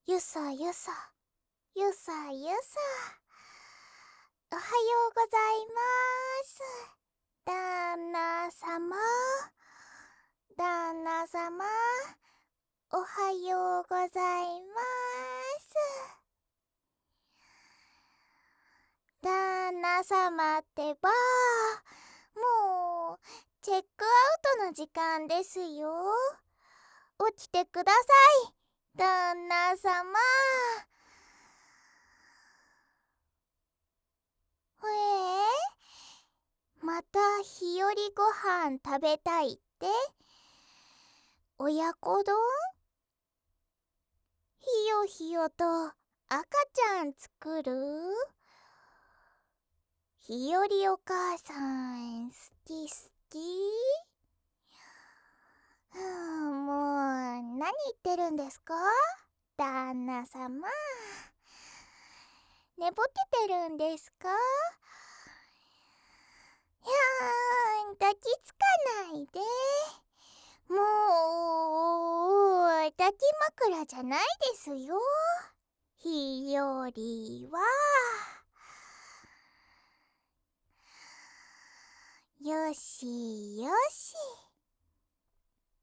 ゆさゆさ、ゆさゆさ。おはようございます。旦那様、旦那様、おはようございます。旦那様ってば、もう、チェックアウトの時間ですよ。起きてください、旦那様。また日和ご飯食べたいって？親子丼？ひよひよと赤ちゃん作る？日和お母さん好き好き？もう何言ってるんですか、旦那様。寝ぼけてるんですか？抱きつかないで。もう抱き枕じゃないですよ、日和は。よしよし。